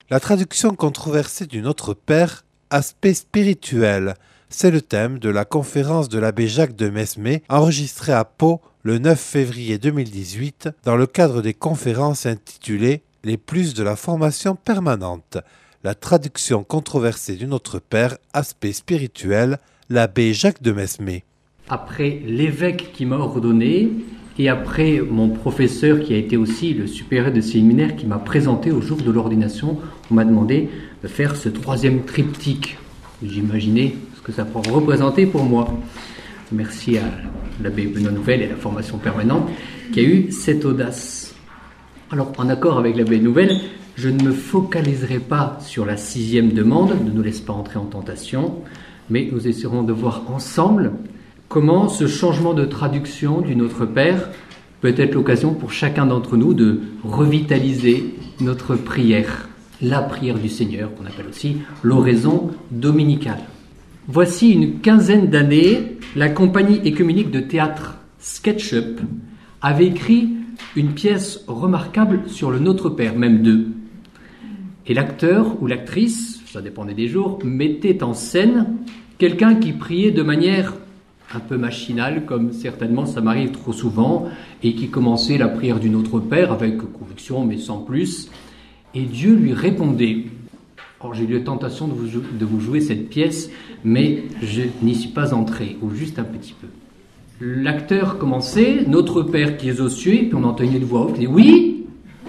La traduction controversée du Notre Père, aspect spirituel, c'est le thème de la conférence de l'abbé Jacques de Mesmer, enregistrée à Pau le 9 février 2018, dans le cadre des conférences intitulées « Les plus de la formation permanente ». La traduction controversée du Notre Père, aspect spirituel, l'abbé Jacques de Mesmer. Après l'évêque qui m'a ordonné, et après mon professeur qui a été aussi le supérieur de séminaire qui m'a présenté au jour de l'ordination, on m'a demandé de faire ce troisième triptyque. J'imaginais ce que ça pourrait représenter pour moi. Merci à l'abbé Benoît Nouvel et à la formation permanente qui a eu cette audace. Alors, en accord avec l'abbé Nouvel, je ne me focaliserai pas sur la 6e demande, ne nous laisse pas entrer en tentation, mais nous essaierons de voir ensemble comment ce changement de traduction du Notre Père peut être l'occasion pour chacun d'entre nous de revitaliser notre prière, la prière du Seigneur, qu'on appelle aussi l'oraison dominicale. Voici une quinzaine d'années, la compagnie œcuménique de théâtre SketchUp avait écrit une pièce remarquable sur le Notre Père, même deux. Et l'acteur ou l'actrice, ça dépendait des jours, mettait en scène quelqu'un qui priait de manière un peu machinale, comme certainement ça m'arrive trop souvent, et qui commençait la prière du Notre Père avec conviction, mais sans plus. Et Dieu lui répondait. Or, j'ai eu la tentation de vous jouer cette pièce, mais je n'y suis pas entré, ou juste un petit peu. L'acteur commençait, « Notre Père qui es aux cieux », et puis on entendait une voix off qui dit « Oui ».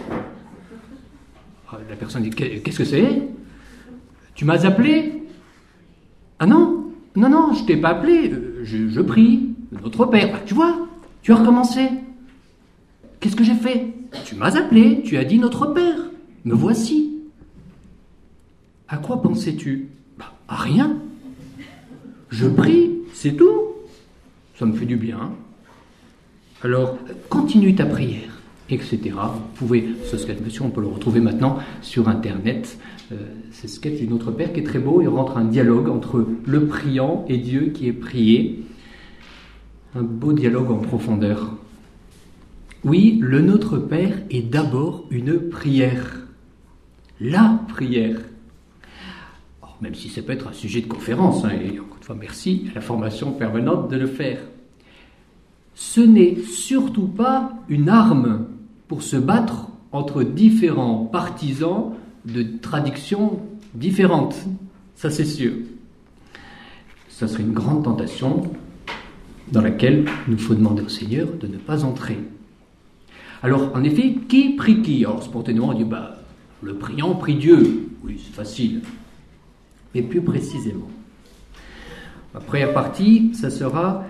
La personne dit « Qu'est-ce que c'est ? Tu m'as appelé ? Ah non, je t'ai pas appelé, je prie, Notre Père. Ah, tu vois, tu as recommencé. Qu'est-ce que j'ai fait ? Tu m'as appelé, tu as dit Notre Père, me voici. À quoi pensais-tu ? À rien. Je prie, c'est tout. Ça me fait du bien. Alors, continue ta prière, etc. Vous pouvez, ce sketch, monsieur, on peut le retrouver maintenant sur Internet. C'est ce sketch du Notre Père qui est très beau. Il rentre un dialogue entre le priant et Dieu qui est prié. Un beau dialogue en profondeur. Oui, le Notre Père est d'abord une prière. La prière. Or, même si ça peut être un sujet de conférence, et encore une fois, merci à la formation permanente de le faire. Ce n'est surtout pas une arme pour se battre entre différents partisans de traductions différentes. Ça, c'est sûr. Ça serait une grande tentation dans laquelle il nous faut demander au Seigneur de ne pas entrer. Alors, en effet, qui prie qui ? Alors, spontanément, on dit, le priant prie Dieu. Oui, c'est facile. Mais plus précisément. La première partie, ça sera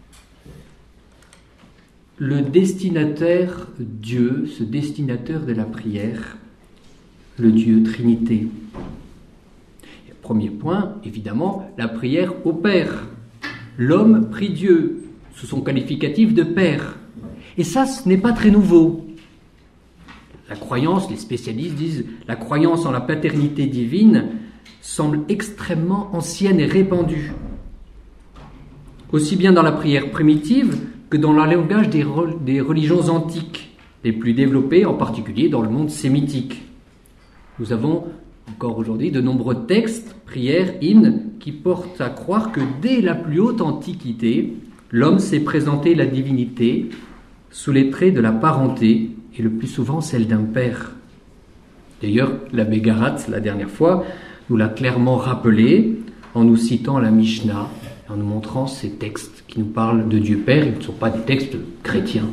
le destinataire Dieu, ce destinataire de la prière, le Dieu Trinité. Et premier point, évidemment, la prière au Père. L'homme prie Dieu, sous son qualificatif de Père. Et ça, ce n'est pas très nouveau. La croyance, les spécialistes disent, la croyance en la paternité divine semble extrêmement ancienne et répandue. Aussi bien dans la prière primitive que dans le langage des religions antiques, les plus développées, en particulier dans le monde sémitique. Nous avons encore aujourd'hui de nombreux textes, prières, hymnes, qui portent à croire que dès la plus haute antiquité, l'homme s'est présenté la divinité sous les traits de la parenté, et le plus souvent celle d'un père. D'ailleurs, l'abbé Garat, la dernière fois, nous l'a clairement rappelé en nous citant la Mishnah, en nous montrant ces textes qui nous parlent de Dieu Père, ils ne sont pas des textes chrétiens.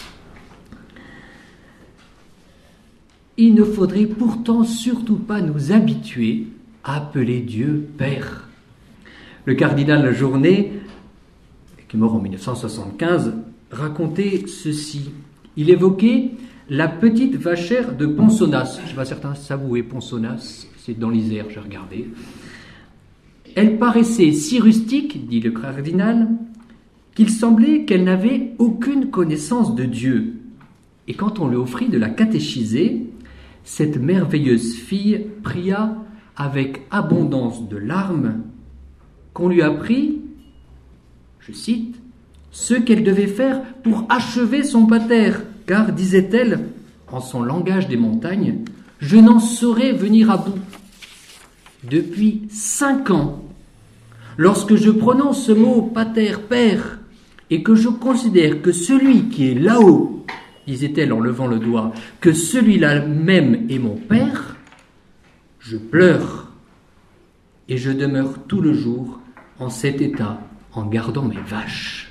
Il ne faudrait pourtant surtout pas nous habituer à appeler Dieu Père. Le cardinal Journet, qui est mort en 1975, racontait ceci. Il évoquait la petite vachère de Ponsonnas. Je ne sais pas certains savent où est Ponsonnas, c'est dans l'Isère, j'ai regardé. Elle paraissait si rustique, dit le cardinal, qu'il semblait qu'elle n'avait aucune connaissance de Dieu. Et quand on lui offrit de la catéchiser, cette merveilleuse fille pria avec abondance de larmes qu'on lui apprit, je cite, « ce qu'elle devait faire pour achever son pater, car, disait-elle, en son langage des montagnes, Je n'en saurais venir à bout. Depuis 5 ans, lorsque je prononce ce mot « pater », « père », et que je considère que celui qui est là-haut, disait-elle en levant le doigt, que celui-là même est mon père, je pleure et je demeure tout le jour en cet état en gardant mes vaches.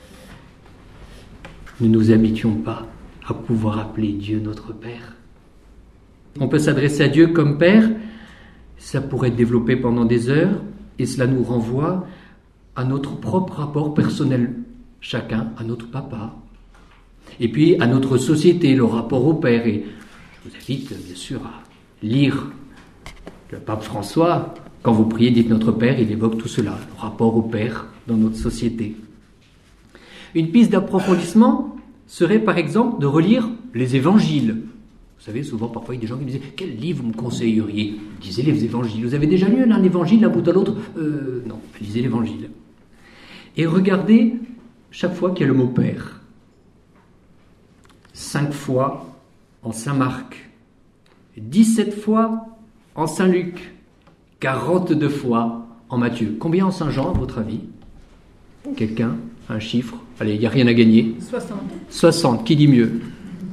Ne nous habituons pas à pouvoir appeler Dieu notre Père. On peut s'adresser à Dieu comme Père, ça pourrait être développé pendant des heures, et cela nous renvoie à notre propre rapport personnel, chacun à notre papa, et puis à notre société, le rapport au Père. Et je vous invite bien sûr à lire le pape François. Quand vous priez, dites notre Père, il évoque tout cela, le rapport au Père dans notre société. Une piste d'approfondissement serait par exemple de relire les évangiles. Vous savez, souvent, parfois, il y a des gens qui me disaient « Quel livre vous me conseilleriez ?» Lisez les évangiles. Vous avez déjà lu un évangile d'un bout à l'autre Non, lisez l'évangile. Et regardez chaque fois qu'il y a le mot « Père ». 5 fois en Saint Marc, 17 fois en Saint Luc, 42 fois en Matthieu. Combien en Saint Jean, à votre avis? Quelqu'un? Un chiffre? Allez, il n'y a rien à gagner. 60. 60, qui dit mieux?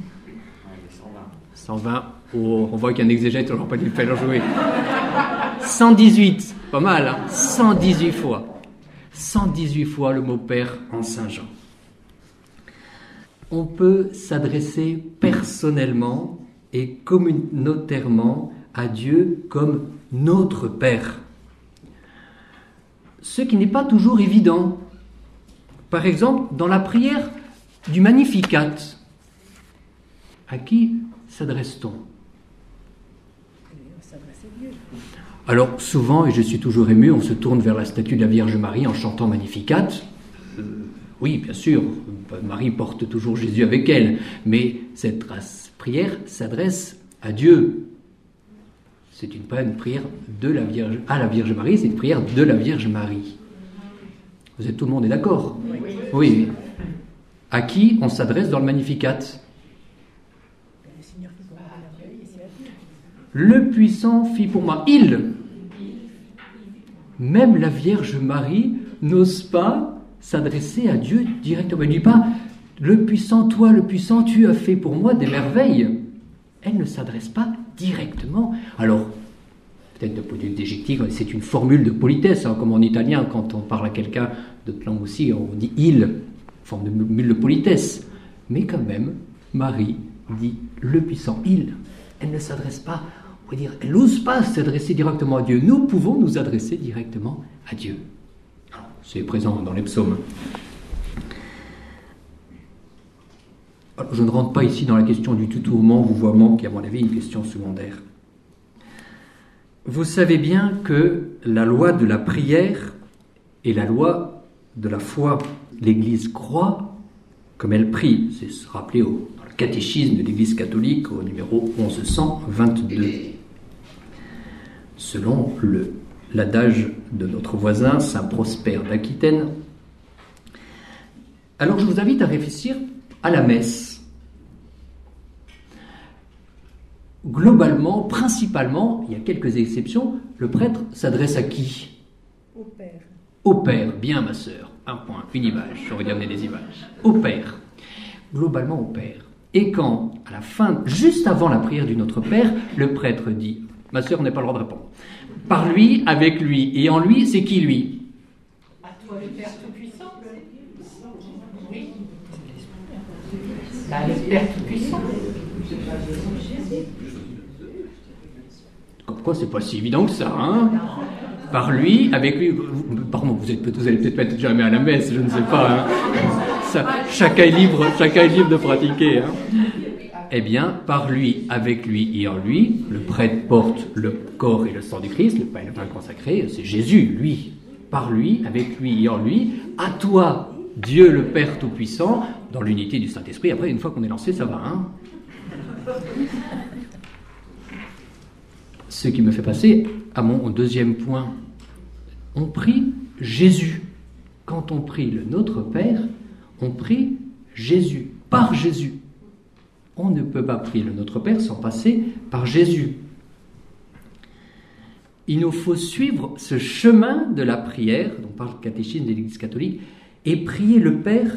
120. Oh, on voit qu'il y a un exégète, on n'aura pas dû le faire jouer. 118, pas mal, hein? 118 fois. 118 fois le mot Père en Saint Jean. On peut s'adresser personnellement et communautairement à Dieu comme notre Père. Ce qui n'est pas toujours évident. Par exemple, dans la prière du Magnificat, à qui s'adresse-t-on? Alors, souvent, et je suis toujours ému, on se tourne vers la statue de la Vierge Marie en chantant Magnificat. Oui, bien sûr, Marie porte toujours Jésus avec elle, mais cette prière s'adresse à Dieu. C'est pas une prière de la Vierge, à la Vierge Marie, c'est une prière de la Vierge Marie. Vous êtes, tout le monde est d'accord? Oui. À qui on s'adresse dans le Magnificat? Le puissant fit pour moi. Même la Vierge Marie n'ose pas s'adresser à Dieu directement. Elle ne dit pas « Le puissant, toi le puissant, tu as fait pour moi des merveilles ». Elle ne s'adresse pas directement. Alors, peut-être d'un point de vue déjectique, c'est une formule de politesse, hein, comme en italien, quand on parle à quelqu'un d'autre langue aussi, on dit « il », forme de formule de politesse. Mais quand même, Marie dit « le puissant, il ». Elle ne s'adresse pas, on va dire, elle n'ose pas s'adresser directement à Dieu. Nous pouvons nous adresser directement à Dieu. Alors, c'est présent dans les psaumes. Alors, je ne rentre pas ici dans la question du tutoiement, vouvoiement, qui est à mon avis une question secondaire. Vous savez bien que la loi de la prière est la loi de la foi. L'Église croit comme elle prie. C'est se rappeler dans le catéchisme de l'Église catholique au numéro 1122. Selon l'adage de notre voisin, Saint Prosper d'Aquitaine. Alors je vous invite à réfléchir à la messe. Globalement, principalement, il y a quelques exceptions, le prêtre s'adresse à qui? Au Père. Au Père, bien ma sœur, un point, une image, j'aurais dû amener des images. Au Père, globalement au Père. Et quand, à la fin, juste avant la prière du Notre Père, le prêtre dit, ma sœur n'a pas le droit de répondre, par lui, avec lui, et en lui, c'est qui lui? À toi le Père Tout-Puissant. Oui. Le Père Tout-Puissant. Comme quoi, c'est pas si évident que ça, hein? Par lui, avec lui. Pardon, vous allez peut-être pas être jamais à la messe, je ne sais pas. Hein. Ça, chacun est libre de pratiquer. Hein. Eh bien, par lui, avec lui et en lui, le prêtre porte le corps et le sang du Christ, le pain et le pain consacré, c'est Jésus, lui. Par lui, avec lui et en lui, à toi, Dieu le Père Tout-Puissant, dans l'unité du Saint-Esprit. Après, une fois qu'on est lancé, ça va, hein? Ce qui me fait passer à mon deuxième point. On prie Jésus. Quand on prie le Notre Père, on prie Jésus, par Jésus. On ne peut pas prier le Notre Père sans passer par Jésus. Il nous faut suivre ce chemin de la prière, dont parle le catéchisme de l'Église catholique, et prier le Père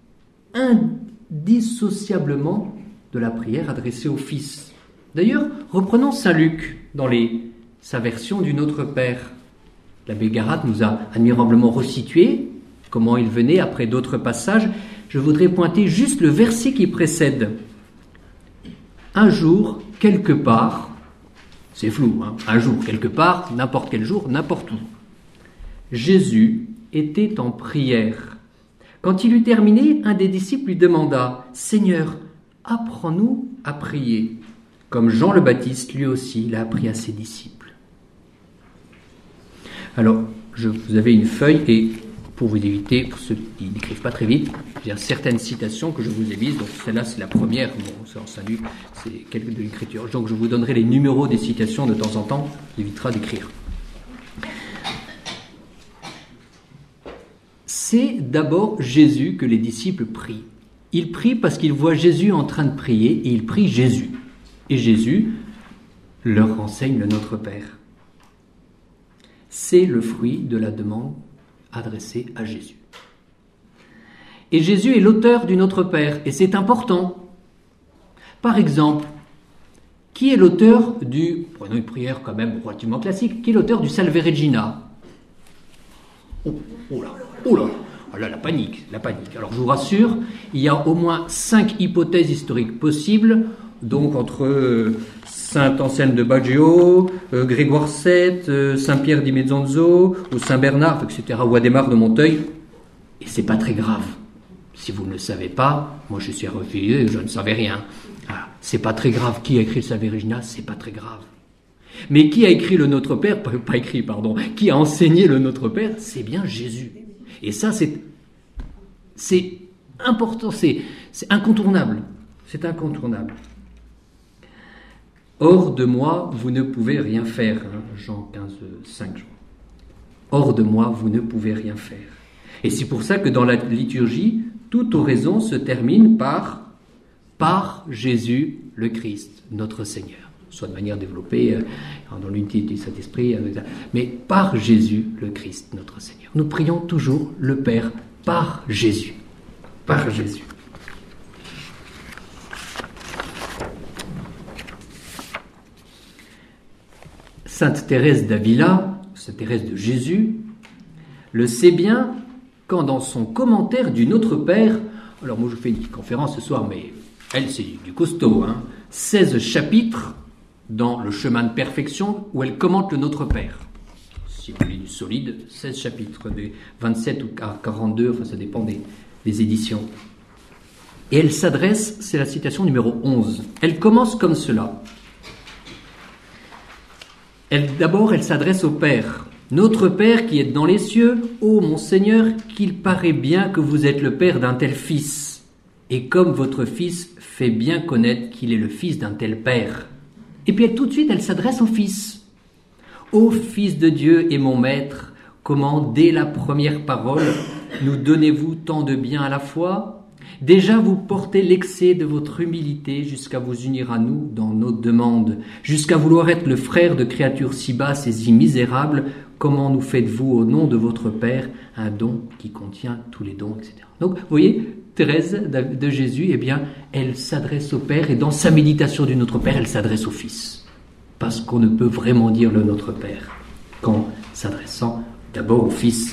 indissociablement de la prière adressée au Fils. D'ailleurs, reprenons Saint Luc dans sa version du Notre Père. L'abbé Garat nous a admirablement resitué comment il venait après d'autres passages. Je voudrais pointer juste le verset qui précède. Un jour, quelque part, c'est flou, un jour, quelque part, n'importe quel jour, n'importe où. Jésus était en prière. Quand il eut terminé, un des disciples lui demanda « Seigneur, apprends-nous à prier » comme Jean le Baptiste, lui aussi, l'a appris à ses disciples. Alors, vous avez une feuille et pour vous éviter, pour ceux qui n'écrivent pas très vite, il y a certaines citations que je vous ai mises. Donc celle-là, c'est la première. Bon, c'est en Saint Luc, c'est quelques de l'écriture. Donc je vous donnerai les numéros des citations de temps en temps. Ça évitera d'écrire. C'est d'abord Jésus que les disciples prient. Ils prient parce qu'ils voient Jésus en train de prier et ils prient Jésus. Et Jésus leur renseigne le Notre Père. C'est le fruit de la demande adressée à Jésus. Et Jésus est l'auteur du Notre Père, et c'est important. Par exemple, qui est l'auteur prenons une prière quand même relativement classique, qui est l'auteur du Salve Regina? Oh là, la panique. Alors je vous rassure, il y a au moins 5 hypothèses historiques possibles, donc entre Saint Anselme de Baggio, Grégoire VII, Saint Pierre di Mezzanzo, ou Saint Bernard, etc., ou Adhémar de Monteuil, et c'est pas très grave. Si vous ne le savez pas, moi je suis refusé, je ne savais rien. Ah, c'est pas très grave. Qui a écrit le Salve Regina? C'est pas très grave. Mais qui a écrit le Notre Père? Qui a enseigné le Notre Père? C'est bien Jésus. Et ça, c'est important, c'est incontournable. C'est incontournable. Hors de moi, vous ne pouvez rien faire. Jean 15, 5. Hors de moi, vous ne pouvez rien faire. Et c'est pour ça que dans la liturgie, toute oraison se termine par Jésus le Christ, notre Seigneur. Soit de manière développée dans l'unité du Saint-Esprit, mais par Jésus le Christ, notre Seigneur. Nous prions toujours le Père par Jésus. Par Jésus. Sainte Thérèse d'Avila, Sainte Thérèse de Jésus, le sait bien quand dans son commentaire du Notre Père, alors moi je fais une petite conférence ce soir, mais elle c'est du costaud, 16 chapitres dans le chemin de perfection où elle commente le Notre Père. Si vous voulez du solide, 16 chapitres, des 27 ou 42, enfin ça dépend des éditions. Et elle s'adresse, c'est la citation numéro 11, elle commence comme cela. D'abord, elle s'adresse au Père. Notre Père qui êtes dans les cieux, ô mon Seigneur, qu'il paraît bien que vous êtes le Père d'un tel Fils, et comme votre Fils fait bien connaître qu'il est le Fils d'un tel Père. Et puis tout de suite, elle s'adresse au Fils. Ô Fils de Dieu et mon Maître, comment dès la première parole nous donnez-vous tant de bien à la fois ? Déjà vous portez l'excès de votre humilité jusqu'à vous unir à nous dans nos demandes, jusqu'à vouloir être le frère de créatures si basses et si misérables. Comment nous faites-vous au nom de votre Père un don qui contient tous les dons, etc. Donc, vous voyez, Thérèse de Jésus, eh bien, elle s'adresse au Père et dans sa méditation du Notre Père, elle s'adresse au Fils. Parce qu'on ne peut vraiment dire le Notre Père qu'en s'adressant d'abord au Fils.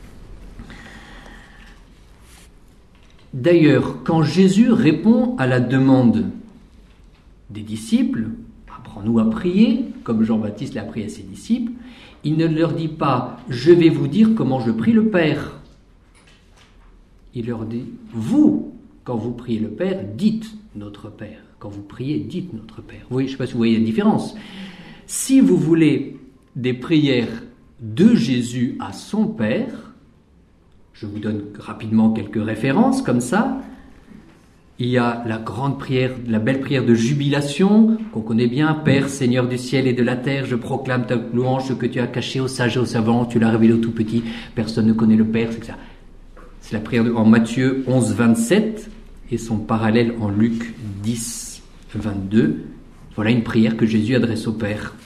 D'ailleurs, quand Jésus répond à la demande des disciples, apprends-nous à prier, comme Jean-Baptiste l'a appris à ses disciples, il ne leur dit pas « je vais vous dire comment je prie le Père ». Il leur dit « vous, quand vous priez le Père, dites notre Père ». Quand vous priez, dites notre Père. Vous voyez, je ne sais pas si vous voyez la différence. Si vous voulez des prières de Jésus à son Père, je vous donne rapidement quelques références comme ça. Il y a la grande prière, la belle prière de jubilation qu'on connaît bien. Père, Seigneur du ciel et de la terre, je proclame ta louange, ce que tu as caché aux sages et aux savants, tu l'as révélé aux tout petits, personne ne connaît le Père, c'est ça. C'est la prière en Matthieu 11, 27 et son parallèle en Luc 10, 22. Voilà une prière que Jésus adresse au Père.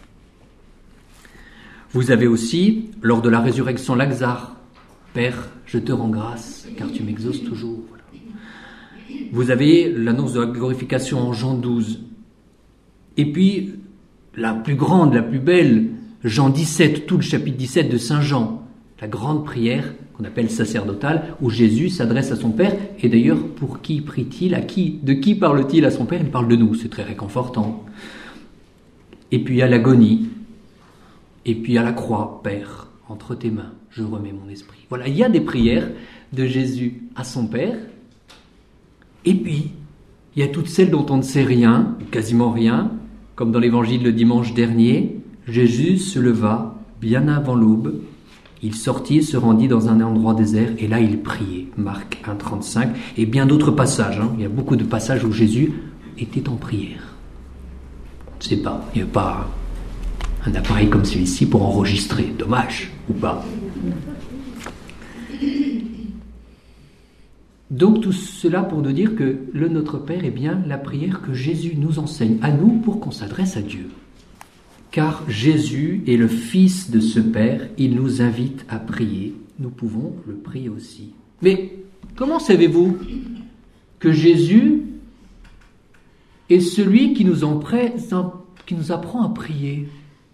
Vous avez aussi, lors de la résurrection, Lazare, Père, je te rends grâce, car tu m'exauces toujours. Voilà. Vous avez l'annonce de la glorification en Jean 12. Et puis, la plus grande, la plus belle, Jean 17, tout le chapitre 17 de Saint Jean, la grande prière qu'on appelle sacerdotale, où Jésus s'adresse à son Père. Et d'ailleurs, pour qui prie-t-il? De qui parle-t-il à son Père? Il parle de nous, c'est très réconfortant. Et puis à l'agonie, et puis à la croix, Père, entre tes mains, je remets mon esprit. Voilà, il y a des prières de Jésus à son Père. Et puis, il y a toutes celles dont on ne sait rien, ou quasiment rien, comme dans l'évangile le dimanche dernier. Jésus se leva bien avant l'aube. Il sortit, se rendit dans un endroit désert, et là il priait. Marc 1, 35, et bien d'autres passages. Il y a beaucoup de passages où Jésus était en prière. Je ne sais pas, il n'y a pas un appareil comme celui-ci pour enregistrer. Dommage, ou pas. Donc tout cela pour nous dire que le Notre Père est bien la prière que Jésus nous enseigne à nous pour qu'on s'adresse à Dieu. Car Jésus est le Fils de ce Père, il nous invite à prier, nous pouvons le prier aussi. Mais comment savez-vous que Jésus est celui qui nous apprend à prier?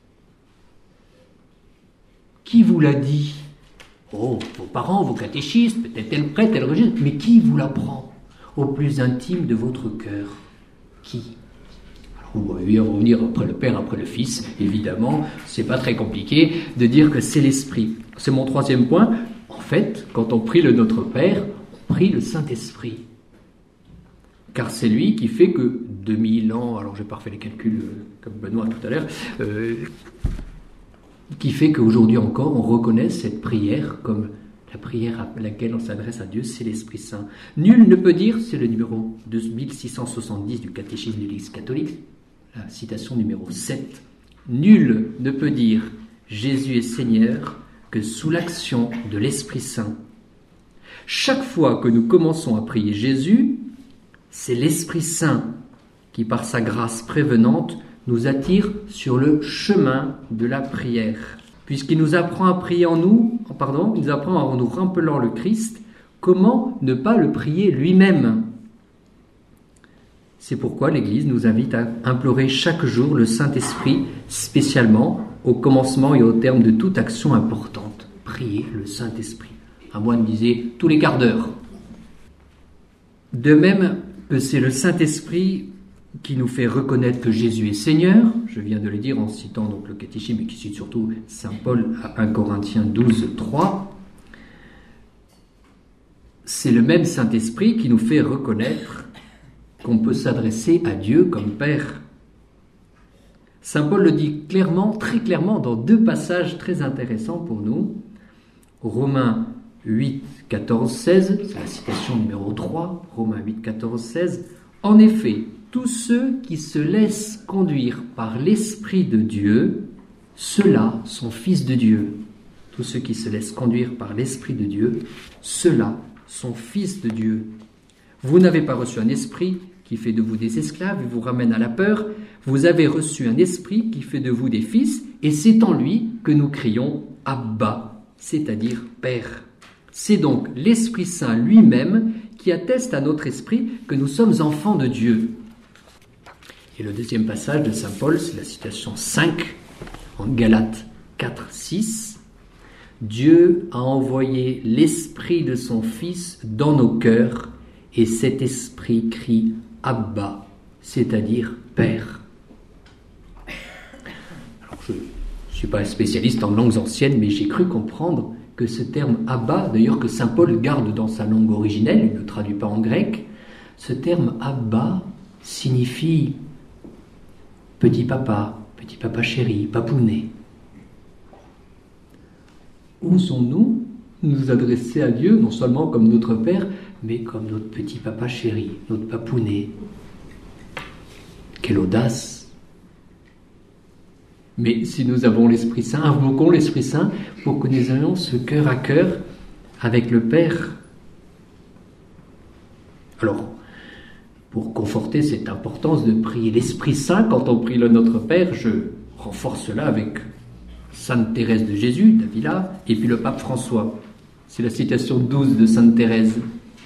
Qui vous l'a dit? Oh, vos parents, vos catéchistes, peut-être tel prêtre, tel registre, mais qui vous l'apprend au plus intime de votre cœur? Qui? Alors, vous pouvez revenir après le Père, après le Fils, évidemment, c'est pas très compliqué de dire que c'est l'Esprit. C'est mon troisième point. En fait, quand on prie le Notre Père, on prie le Saint-Esprit. Car c'est lui qui fait que 2000 ans, alors j'ai pas refait les calculs comme Benoît tout à l'heure, qui fait qu'aujourd'hui encore, on reconnaît cette prière comme la prière à laquelle on s'adresse à Dieu, c'est l'Esprit Saint. Nul ne peut dire, c'est le numéro 2670 du catéchisme de l'Église catholique, la citation numéro 7, nul ne peut dire Jésus est Seigneur que sous l'action de l'Esprit Saint. Chaque fois que nous commençons à prier Jésus, c'est l'Esprit Saint qui, par sa grâce prévenante, nous attire sur le chemin de la prière. Puisqu'il nous apprend à prier il nous apprend en nous rappelant le Christ, comment ne pas le prier lui-même? C'est pourquoi l'Église nous invite à implorer chaque jour le Saint-Esprit, spécialement au commencement et au terme de toute action importante. Prier le Saint-Esprit. Un moine disait tous les quarts d'heure. De même que c'est le Saint-Esprit qui nous fait reconnaître que Jésus est Seigneur, je viens de le dire en citant donc le catéchisme, mais qui cite surtout saint Paul à 1 Corinthiens 12, 3, c'est le même Saint-Esprit qui nous fait reconnaître qu'on peut s'adresser à Dieu comme Père. Saint Paul le dit clairement, très clairement, dans deux passages très intéressants pour nous. Romains 8, 14, 16, c'est la citation numéro 3, Romains 8, 14, 16. En effet, tous ceux qui se laissent conduire par l'Esprit de Dieu, ceux-là sont fils de Dieu. Tous ceux qui se laissent conduire par l'Esprit de Dieu, ceux-là sont fils de Dieu. Vous n'avez pas reçu un esprit qui fait de vous des esclaves et vous ramène à la peur. Vous avez reçu un esprit qui fait de vous des fils, et c'est en lui que nous crions « Abba », c'est-à-dire « Père ». C'est donc l'Esprit Saint lui-même qui atteste à notre esprit que nous sommes enfants de Dieu. Et le deuxième passage de saint Paul, c'est la citation 5, en Galates 4, 6. Dieu a envoyé l'esprit de son Fils dans nos cœurs, et cet esprit crie « Abba », c'est-à-dire « Père ». Alors, je ne suis pas un spécialiste en langues anciennes, mais j'ai cru comprendre que ce terme « Abba », d'ailleurs que saint Paul garde dans sa langue originelle, il ne le traduit pas en grec, ce terme « Abba » signifie petit papa chéri, papounet. Osons-nous nous adresser à Dieu, non seulement comme notre Père, mais comme notre petit papa chéri, notre papounet. Quelle audace! Mais si nous avons l'Esprit Saint, invoquons l'Esprit Saint pour que nous ayons ce cœur à cœur avec le Père. Alors, Pour conforter cette importance de prier l'Esprit Saint quand on prie le Notre Père, je renforce cela avec Sainte Thérèse de Jésus, d'Avila, et puis le pape François. C'est la citation 12 de Sainte Thérèse.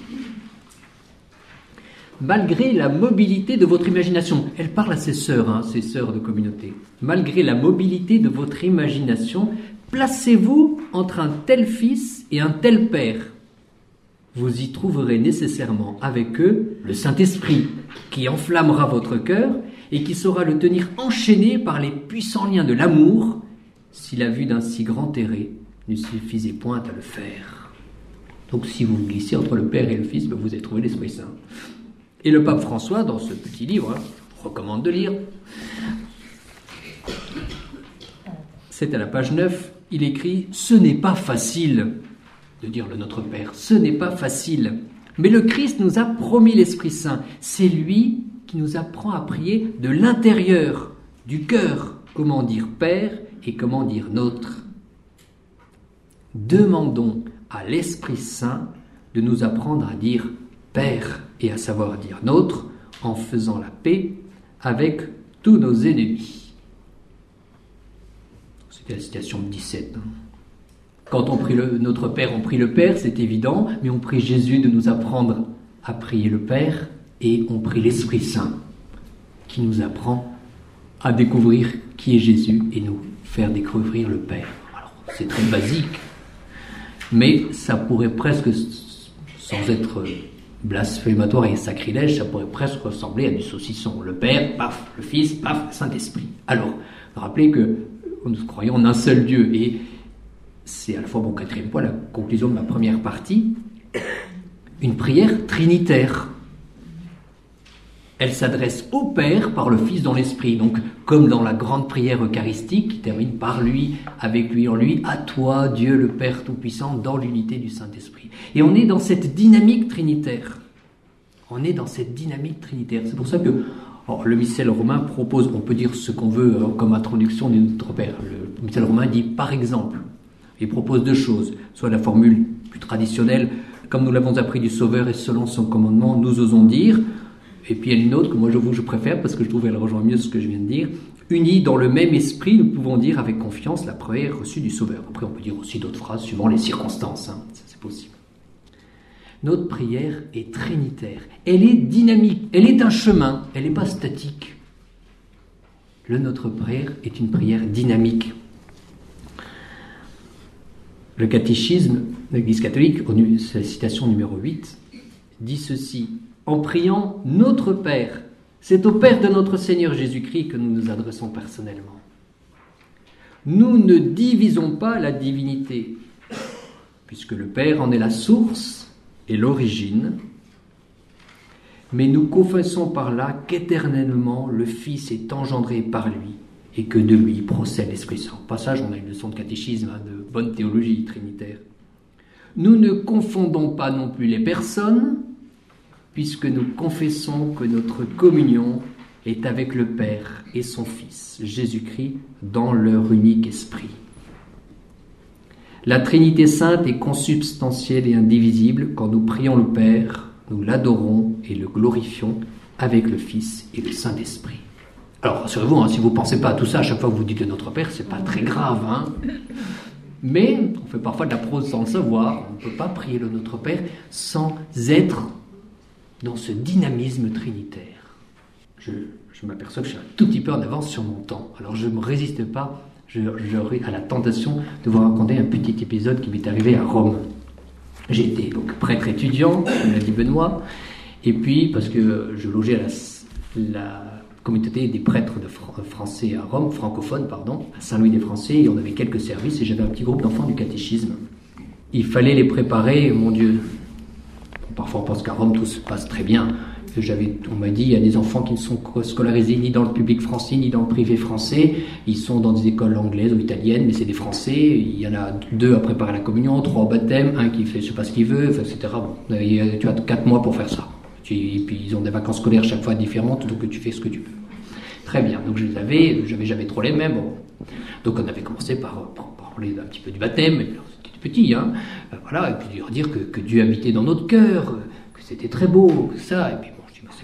Malgré la mobilité de votre imagination, elle parle à ses sœurs de communauté. Malgré la mobilité de votre imagination, placez-vous entre un tel fils et un tel père. Vous y trouverez nécessairement avec eux le Saint-Esprit, qui enflammera votre cœur et qui saura le tenir enchaîné par les puissants liens de l'amour, si la vue d'un si grand terré ne suffisait point à le faire. Donc si vous glissez entre le Père et le Fils, vous avez trouvé l'Esprit Saint. Et le pape François, dans ce petit livre, je vous recommande de lire, c'est à la page 9, il écrit « Ce n'est pas facile » de dire le Notre Père, ce n'est pas facile. Mais le Christ nous a promis l'Esprit Saint. C'est lui qui nous apprend à prier de l'intérieur, du cœur, comment dire Père et comment dire Nôtre. Demandons à l'Esprit Saint de nous apprendre à dire Père et à savoir dire Nôtre en faisant la paix avec tous nos ennemis. C'était la citation de 17. Quand on prie Notre Père, on prie le Père, c'est évident, mais on prie Jésus de nous apprendre à prier le Père et on prie l'Esprit Saint qui nous apprend à découvrir qui est Jésus et nous faire découvrir le Père. Alors, c'est très basique, mais ça pourrait presque, sans être blasphématoire et sacrilège, ça pourrait presque ressembler à du saucisson. Le Père, paf, le Fils, paf, le Saint-Esprit. Alors, rappelez que nous croyons en un seul Dieu et c'est à la fois mon quatrième point, la conclusion de ma première partie, une prière trinitaire. Elle s'adresse au Père par le Fils dans l'Esprit, donc comme dans la grande prière eucharistique qui termine par lui, avec lui, en lui, à toi, Dieu le Père Tout-Puissant, dans l'unité du Saint-Esprit. Et on est dans cette dynamique trinitaire. C'est pour ça que le missel romain propose, on peut dire ce qu'on veut comme introduction de notre Père. Le missel romain dit par exemple. Il propose deux choses, soit la formule plus traditionnelle, comme nous l'avons appris du Sauveur et selon son commandement, nous osons dire, et puis il y a une autre que moi je préfère parce que je trouve qu'elle rejoint mieux ce que je viens de dire, unis dans le même esprit, nous pouvons dire avec confiance la prière reçue du Sauveur. Après on peut dire aussi d'autres phrases suivant les circonstances, ça c'est possible. Notre prière est trinitaire, elle est dynamique, elle est un chemin, elle n'est pas statique. Notre prière est une prière dynamique. Le catéchisme de l'Église catholique, c'est la citation numéro 8, dit ceci. En priant notre Père, c'est au Père de notre Seigneur Jésus-Christ que nous nous adressons personnellement. Nous ne divisons pas la divinité, puisque le Père en est la source et l'origine, mais nous confessons par là qu'éternellement le Fils est engendré par lui, et que de lui procède l'Esprit Saint. Au passage, on a une leçon de catéchisme, de bonne théologie trinitaire. Nous ne confondons pas non plus les personnes, puisque nous confessons que notre communion est avec le Père et son Fils, Jésus-Christ, dans leur unique esprit. La Trinité sainte est consubstantielle et indivisible. Quand nous prions le Père, nous l'adorons et le glorifions avec le Fils et le Saint-Esprit. Alors, rassurez-vous, si vous ne pensez pas à tout ça, à chaque fois que vous dites le Notre Père, c'est pas très grave. Mais on fait parfois de la prose sans le savoir. On ne peut pas prier le Notre Père sans être dans ce dynamisme trinitaire. Je m'aperçois que je suis un tout petit peu en avance sur mon temps. Alors, je ne me résiste pas à la tentation de vous raconter un petit épisode qui m'est arrivé à Rome. J'étais donc prêtre étudiant, comme l'a dit Benoît, et puis, parce que je logeais à la communauté des prêtres français à Rome, francophones, à Saint-Louis-des-Français, et on avait quelques services, et j'avais un petit groupe d'enfants du catéchisme. Il fallait les préparer, mon Dieu. Parfois on pense qu'à Rome tout se passe très bien. On m'a dit, il y a des enfants qui ne sont scolarisés ni dans le public français, ni dans le privé français. Ils sont dans des écoles anglaises ou italiennes, mais c'est des Français. Il y en a 2 à préparer la communion, 3 au baptême, 1 qui fait je ne sais pas ce qu'il veut, etc. Tu as 4 mois pour faire ça. Et puis ils ont des vacances scolaires chaque fois différentes, donc tu fais ce que tu peux. Très bien, donc j'avais jamais trop les mêmes. Donc on avait commencé par parler un petit peu du baptême, et puis c'était petit, et puis leur dire que Dieu habitait dans notre cœur, que c'était très beau, que ça, et puis bon, je dis, c'est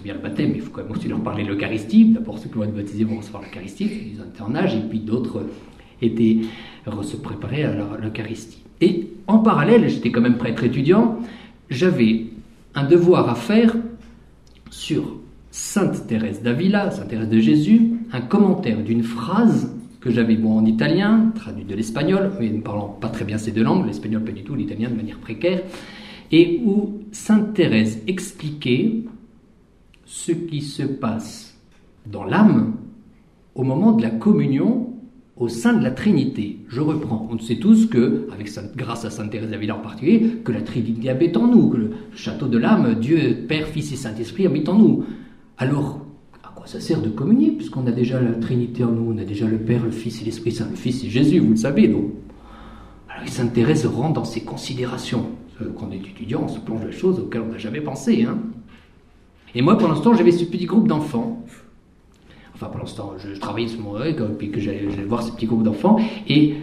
bien le baptême, mais il faut quand même aussi leur parler de l'Eucharistie. D'abord, ceux qui vont être baptisés vont recevoir l'Eucharistie, ils étaient en âge, et puis d'autres se préparaient à l'Eucharistie. Et en parallèle, j'étais quand même prêtre étudiant, j'avais un devoir à faire sur Sainte Thérèse d'Avila, Sainte Thérèse de Jésus, un commentaire d'une phrase que j'avais en italien, traduit de l'espagnol, mais ne parlant pas très bien ces deux langues, l'espagnol pas du tout, l'italien de manière précaire, et où Sainte Thérèse expliquait ce qui se passe dans l'âme au moment de la communion au sein de la Trinité. Je reprends. On sait tous que, grâce à Sainte Thérèse d'Avila en particulier, que la Trinité habite en nous, que le château de l'âme, Dieu, Père, Fils et Saint-Esprit habitent en nous. Alors, à quoi ça sert de communier, puisqu'on a déjà la Trinité en nous, on a déjà le Père, le Fils et l'Esprit Saint. Le Fils, c'est Jésus, vous le savez, donc. Alors, Sainte Thérèse rentre dans ces considérations. Quand on est étudiant, on se plonge dans des choses auxquelles on n'a jamais pensé. Et moi, pour l'instant, j'avais ce petit groupe d'enfants. Enfin, pour l'instant, je travaillais sur mon œil, puis que j'allais voir ce petit groupe d'enfants. Et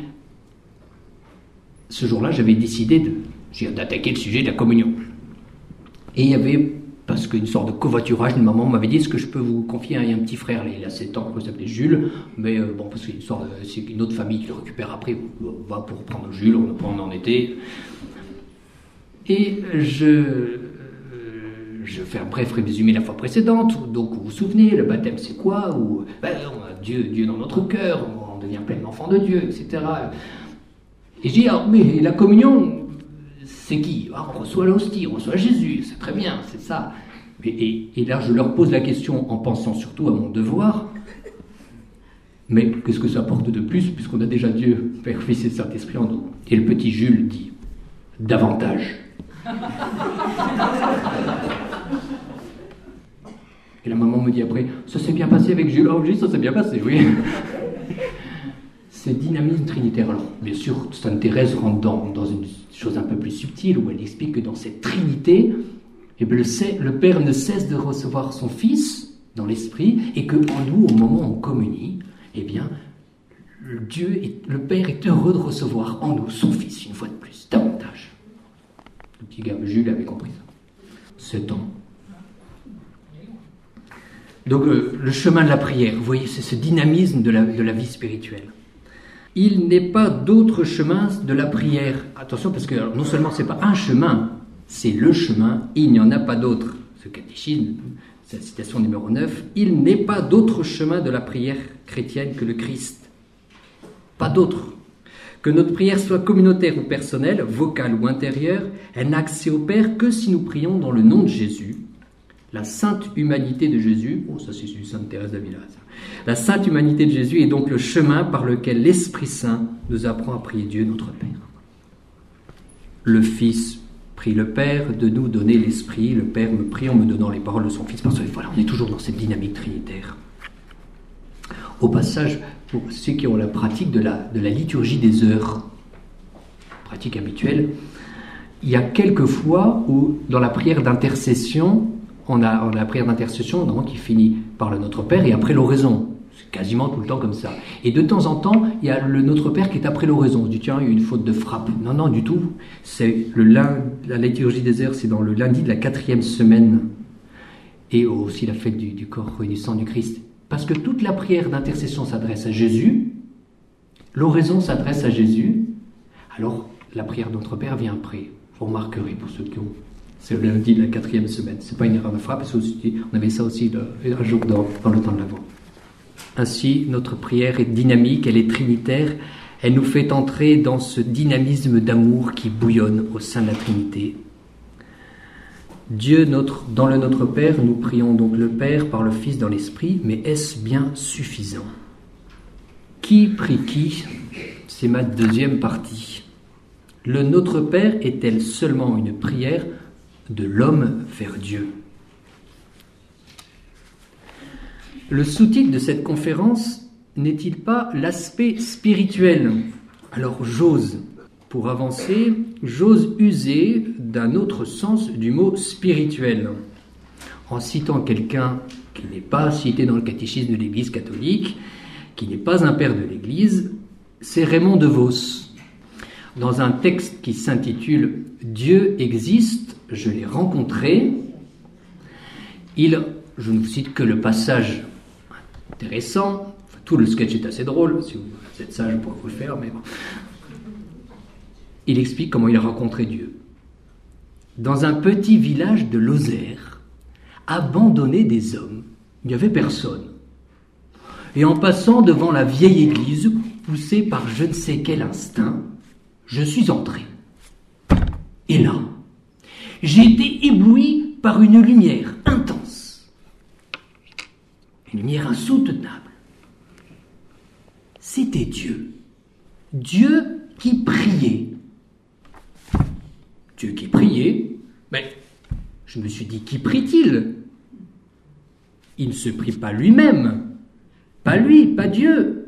ce jour-là, j'avais décidé d'attaquer le sujet de la communion. Et il y avait, parce qu'une sorte de covoiturage, une maman m'avait dit, est-ce que je peux vous confier un petit frère, il a 7 ans, il s'appelait Jules, mais parce que c'est une autre famille qui le récupère après, va pour reprendre Jules, on en était. Et je vais faire un bref résumé la fois précédente. Donc, vous vous souvenez, le baptême, c'est quoi? On a Dieu dans notre cœur, on devient pleinement enfant de Dieu, etc. Et je dis, mais la communion, c'est qui? On reçoit l'hostie, on reçoit Jésus, c'est très bien, c'est ça. Et là, je leur pose la question en pensant surtout à mon devoir. Mais qu'est-ce que ça apporte de plus, puisqu'on a déjà Dieu, Père, Fils et Saint-Esprit en nous? Et le petit Jules dit, davantage. Et la maman me dit après, ça s'est bien passé avec Jules. Oh, ça s'est bien passé, oui. C'est dynamisme trinitaire. Alors, bien sûr, Sainte Thérèse rentre dans une chose un peu plus subtile, où elle explique que dans cette Trinité, le Père ne cesse de recevoir son Fils dans l'Esprit, et qu'en nous, au moment où on communie, eh bien, le Père est heureux de recevoir en nous son Fils, une fois de plus, davantage. Le petit gars, Jules, avait compris ça. 7 ans. Donc, le chemin de la prière, vous voyez, c'est ce dynamisme de la vie spirituelle. Il n'est pas d'autre chemin de la prière. Attention, parce que non seulement c'est pas un chemin, c'est le chemin, il n'y en a pas d'autre. Ce catéchisme, c'est la citation numéro 9, il n'est pas d'autre chemin de la prière chrétienne que le Christ. Pas d'autre. Que notre prière soit communautaire ou personnelle, vocale ou intérieure, elle n'a accès au Père que si nous prions dans le nom de Jésus. La sainte humanité de Jésus, ça c'est Sainte Thérèse d'Avila, la sainte humanité de Jésus est donc le chemin par lequel l'Esprit Saint nous apprend à prier Dieu notre Père. Le Fils prie le Père de nous donner l'Esprit, le Père me prie en me donnant les paroles de son Fils. Parce que voilà, on est toujours dans cette dynamique trinitaire. Au passage, pour ceux qui ont la pratique de la liturgie des heures, pratique habituelle, il y a quelques fois où dans la prière d'intercession, on a la prière d'intercession donc, qui finit par le Notre Père et après l'oraison. C'est quasiment tout le temps comme ça. Et de temps en temps, il y a le Notre Père qui est après l'oraison. On se dit, tiens, il y a eu une faute de frappe. Non, non, du tout. C'est la liturgie des heures, c'est dans le lundi de la 4e semaine. Et aussi la fête du corps et du sang du Christ. Parce que toute la prière d'intercession s'adresse à Jésus. L'oraison s'adresse à Jésus. Alors, la prière de Notre Père vient après. Vous remarquerez pour ceux qui ont... C'est le lundi de la 4e semaine. C'est pas une erreur de frappe, parce qu'on avait ça aussi un jour dans le temps de l'Avent. Ainsi, notre prière est dynamique, elle est trinitaire, elle nous fait entrer dans ce dynamisme d'amour qui bouillonne au sein de la Trinité. Dieu, dans le Notre Père, nous prions donc le Père par le Fils dans l'Esprit, mais est-ce bien suffisant? Qui prie qui? C'est ma deuxième partie. Le Notre Père est-elle seulement une prière de l'homme vers Dieu? Le sous-titre de cette conférence n'est-il pas l'aspect spirituel? Alors pour avancer, j'ose user d'un autre sens du mot spirituel, en citant quelqu'un qui n'est pas cité dans le catéchisme de l'Église catholique, qui n'est pas un père de l'Église, c'est Raymond DeVos. Dans un texte qui s'intitule « Dieu existe, je l'ai rencontré », il je ne vous cite que le passage intéressant. Enfin, tout le sketch est assez drôle. Si vous êtes sage, je pourrais vous le faire, mais bon. Il explique comment il a rencontré Dieu. Dans un petit village de Lozère, abandonné des hommes, il n'y avait personne. Et en passant devant la vieille église, poussé par je ne sais quel instinct, je suis entré. Et là, j'ai été ébloui par une lumière intense. Une lumière insoutenable. C'était Dieu. Dieu qui priait. Dieu qui priait, mais je me suis dit, qui prie-t-il? Il ne se prie pas lui-même. Pas lui, pas Dieu.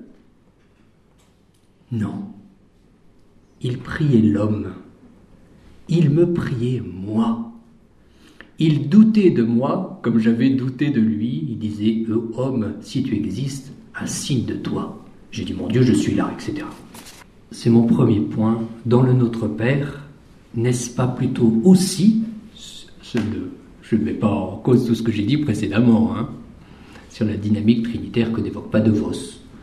Non. Il priait l'homme. Il me priait moi. Il doutait de moi comme j'avais douté de lui. Il disait, homme, si tu existes, un signe de toi. J'ai dit, mon Dieu, je suis là, etc. C'est mon premier point. Dans le Notre Père, n'est-ce pas plutôt aussi, je ne mets pas en cause tout ce que j'ai dit précédemment, sur la dynamique trinitaire que n'évoque pas De Vos.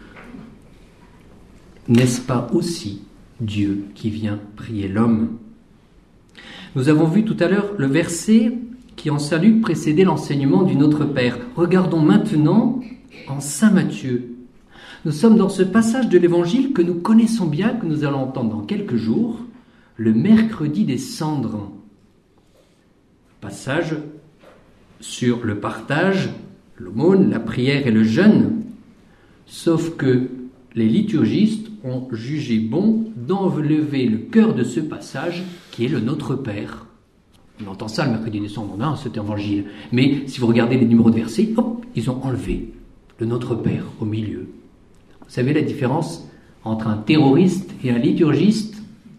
N'est-ce pas aussi Dieu qui vient prier l'homme? Nous avons vu tout à l'heure le verset qui en Saint-Luc précédait l'enseignement du Notre Père. Regardons maintenant en Saint Matthieu. Nous sommes dans ce passage de l'Évangile que nous connaissons bien, que nous allons entendre dans quelques jours, le mercredi des cendres. Passage sur le partage, l'aumône, la prière et le jeûne. Sauf que les liturgistes ont jugé bon d'enlever le cœur de ce passage qui est le Notre Père. On entend ça le mercredi des cendres dans cet évangile. Mais si vous regardez les numéros de versets, hop, ils ont enlevé le Notre Père au milieu. Vous savez la différence entre un terroriste et un liturgiste?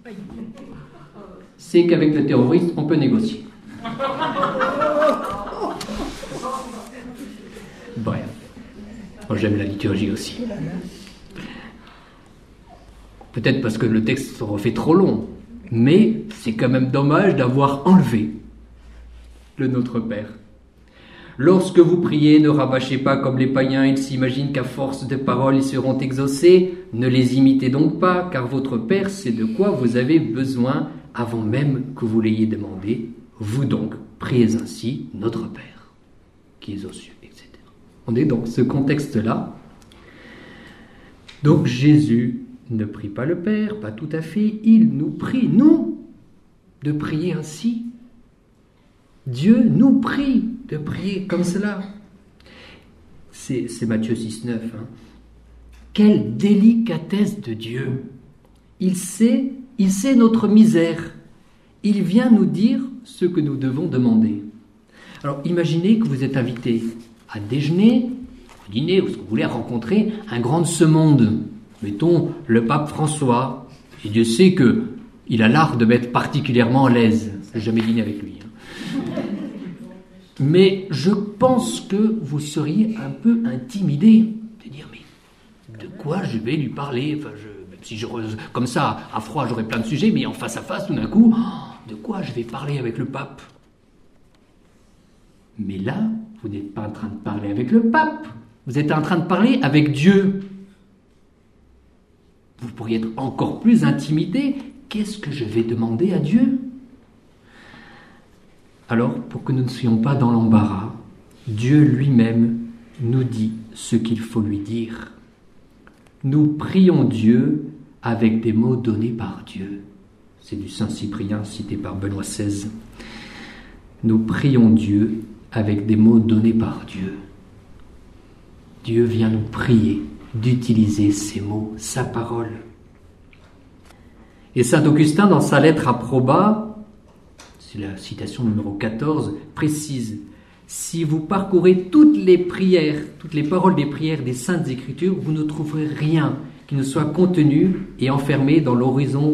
C'est qu'avec le terroriste, on peut négocier. Bref. Moi, j'aime la liturgie aussi. Peut-être parce que le texte se refait trop long, mais c'est quand même dommage d'avoir enlevé le Notre Père. Lorsque vous priez, ne rabâchez pas comme les païens, ils s'imaginent qu'à force de paroles, ils seront exaucés. Ne les imitez donc pas, car votre Père sait de quoi vous avez besoin avant même que vous l'ayez demandé. Vous donc, priez ainsi, notre Père, qui est aux cieux, etc. On est dans ce contexte-là. Donc Jésus ne prie pas le Père, pas tout à fait, il nous prie, nous, de prier ainsi. Dieu nous prie de prier comme cela. C'est Matthieu 6,9. Quelle délicatesse de Dieu! Il sait notre misère. Il vient nous dire ce que nous devons demander. Alors imaginez que vous êtes invité à déjeuner, au dîner, ou ce que vous voulez, à rencontrer un grand de ce monde. Mettons le pape François. Et Dieu sait qu'il a l'art de mettre particulièrement à l'aise. Je n'ai jamais dîné avec lui. Mais je pense que vous seriez un peu intimidé de dire, mais de quoi je vais lui parler? Enfin, même si comme ça, à froid, j'aurais plein de sujets, mais en face à face, tout d'un coup, de quoi je vais parler avec le pape? Mais là, vous n'êtes pas en train de parler avec le pape, vous êtes en train de parler avec Dieu. Vous pourriez être encore plus intimidé. Qu'est-ce que je vais demander à Dieu? Alors, pour que nous ne soyons pas dans l'embarras, Dieu lui-même nous dit ce qu'il faut lui dire. Nous prions Dieu avec des mots donnés par Dieu. C'est du Saint Cyprien cité par Benoît XVI. Nous prions Dieu avec des mots donnés par Dieu. Dieu vient nous prier d'utiliser ces mots, sa parole. Et saint Augustin, dans sa lettre à Proba, c'est la citation numéro 14, précise « Si vous parcourez toutes les prières, toutes les paroles des prières des Saintes Écritures, vous ne trouverez rien qui ne soit contenu et enfermé dans l'horizon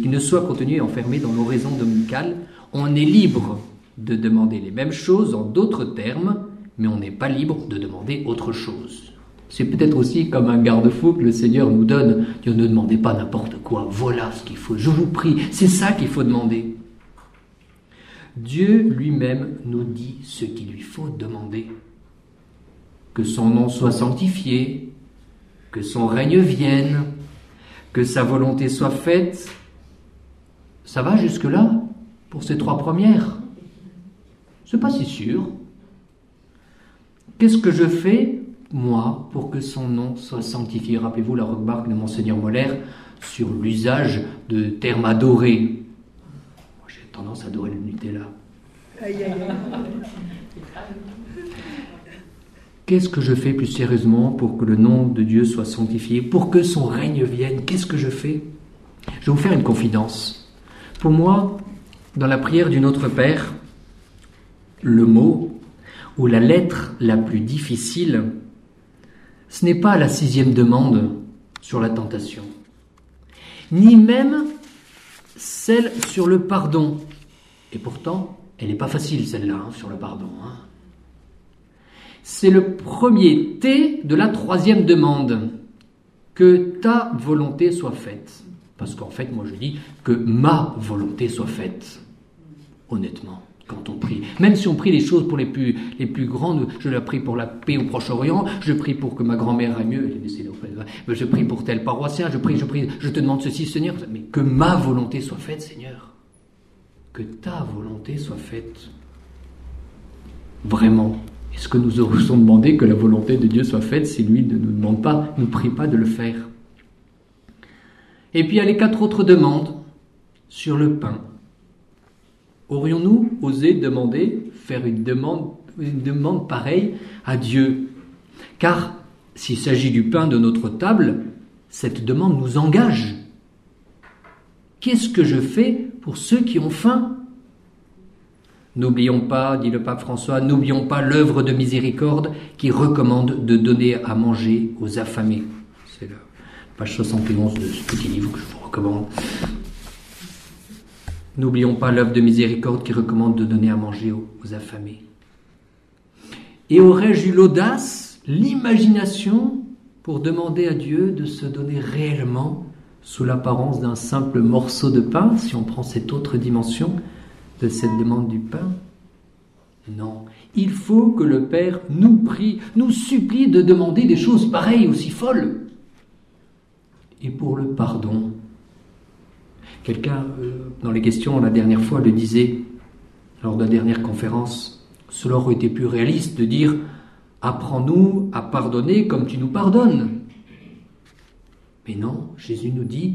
dominical. On est libre de demander les mêmes choses en d'autres termes, mais on n'est pas libre de demander autre chose. » C'est peut-être aussi comme un garde-fou que le Seigneur nous donne. Dieu, ne demandez pas n'importe quoi. Voilà ce qu'il faut. Je vous prie. C'est ça qu'il faut demander. Dieu lui-même nous dit ce qu'il lui faut demander. que son nom soit sanctifié, que son règne vienne, que sa volonté soit faite. Ça va jusque-là pour ces 3 premières? C'est pas si sûr. Qu'est-ce que je fais, moi, pour que son nom soit sanctifié? Rappelez-vous la remarque de Monseigneur Moller sur l'usage de termes adorés. Moi, j'ai tendance à adorer le Nutella. Aïe, aïe, aïe. Qu'est-ce que je fais plus sérieusement pour que le nom de Dieu soit sanctifié, pour que son règne vienne? Qu'est-ce que je fais? Je vais vous faire une confidence. Pour moi, dans la prière du Notre Père, le mot ou la lettre la plus difficile, ce n'est pas la 6e demande sur la tentation, ni même celle sur le pardon. Et pourtant, elle n'est pas facile celle-là, sur le pardon. C'est le premier T de la 3e demande. Que ta volonté soit faite. Parce qu'en fait, moi je dis que ma volonté soit faite. Honnêtement, quand on prie. Même si on prie les choses pour les plus grandes, je la prie pour la paix au Proche-Orient, je prie pour que ma grand-mère aille mieux, elle est décédée auprès de... je prie pour tel paroissien, je prie, je te demande ceci, Seigneur, mais que ma volonté soit faite, Seigneur. Que ta volonté soit faite. Vraiment. Est-ce que nous aurions demandé que la volonté de Dieu soit faite si lui ne nous demande pas, ne nous prie pas de le faire? Et puis il y a les 4 autres demandes sur le pain. Aurions-nous osé faire une demande pareille à Dieu? Car s'il s'agit du pain de notre table, cette demande nous engage. Qu'est-ce que je fais pour ceux qui ont faim? N'oublions pas, dit le pape François, n'oublions pas l'œuvre de miséricorde qui recommande de donner à manger aux affamés. C'est la page 71 de ce petit livre que je vous recommande. N'oublions pas l'œuvre de miséricorde qui recommande de donner à manger aux affamés. Et aurais-je eu l'audace, l'imagination pour demander à Dieu de se donner réellement sous l'apparence d'un simple morceau de pain, si on prend cette autre dimension de cette demande du pain? Non. Il faut que le Père nous prie, nous supplie de demander des choses pareilles, aussi folles. Et pour le pardon, quelqu'un, dans les questions la dernière fois, le disait, lors de la dernière conférence, cela aurait été plus réaliste de dire « Apprends-nous à pardonner comme tu nous pardonnes ». Mais non, Jésus nous dit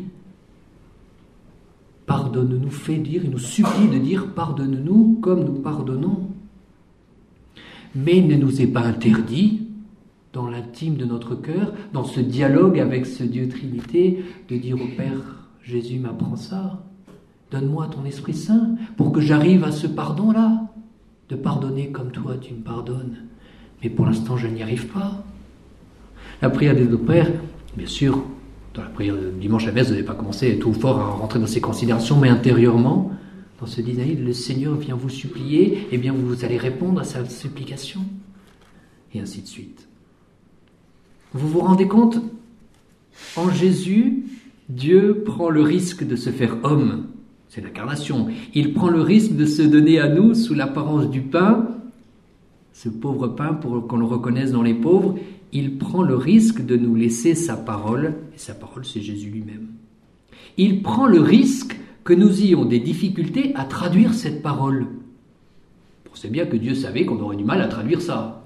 « Pardonne-nous », fait dire, il nous supplie de dire « Pardonne-nous comme nous pardonnons ». Mais il ne nous est pas interdit, dans l'intime de notre cœur, dans ce dialogue avec ce Dieu Trinité, de dire au Père « Jésus m'apprend ça, donne-moi ton Esprit Saint pour que j'arrive à ce pardon-là, de pardonner comme toi tu me pardonnes. Mais pour l'instant, je n'y arrive pas. » La prière des deux pères, bien sûr, dans la prière de dimanche à messe, vous n'avez pas commencé tout fort à rentrer dans ces considérations, mais intérieurement, dans ce dîner, le Seigneur vient vous supplier, et bien vous allez répondre à sa supplication, et ainsi de suite. Vous vous rendez compte, en Jésus, Dieu prend le risque de se faire homme, c'est l'incarnation. Il prend le risque de se donner à nous sous l'apparence du pain, ce pauvre pain pour qu'on le reconnaisse dans les pauvres. Il prend le risque de nous laisser sa parole, et sa parole c'est Jésus lui-même. Il prend le risque que nous ayons des difficultés à traduire cette parole. On sait bien que Dieu savait qu'on aurait du mal à traduire ça.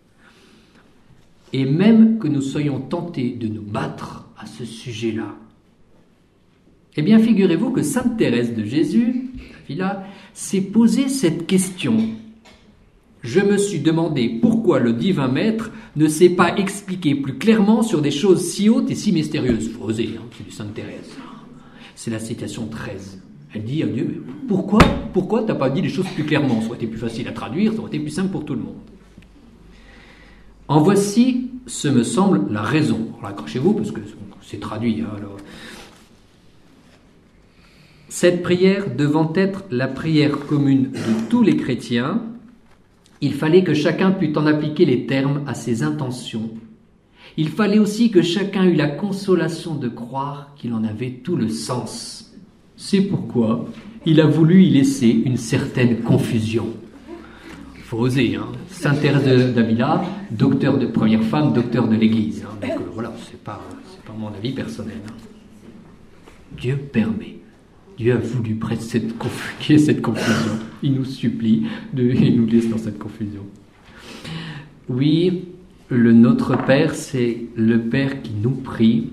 Et même que nous soyons tentés de nous battre à ce sujet-là. Eh bien, figurez-vous que Sainte Thérèse de Jésus, d'Avila, s'est posé cette question. Je me suis demandé pourquoi le divin maître ne s'est pas expliqué plus clairement sur des choses si hautes et si mystérieuses. Il faut oser, c'est du Sainte Thérèse. C'est la citation 13. Elle dit à Dieu, mais pourquoi t'as pas dit les choses plus clairement? Ça aurait été plus facile à traduire, ça aurait été plus simple pour tout le monde. En voici, ce me semble, la raison. Alors accrochez-vous, parce que c'est traduit. Alors. Cette prière devant être la prière commune de tous les chrétiens, il fallait que chacun pût en appliquer les termes à ses intentions. Il fallait aussi que chacun eût la consolation de croire qu'il en avait tout le sens. C'est pourquoi il a voulu y laisser une certaine confusion. faut oser. Hein. Sainte Thérèse d'Avila, docteur de première femme, docteur de l'Église. Hein. Donc voilà, c'est pas mon avis personnel. Hein. Dieu permet. Dieu a voulu qu'il y ait cette confusion. Il nous supplie, il nous laisse dans cette confusion. Oui, le Notre Père, c'est le Père qui nous prie.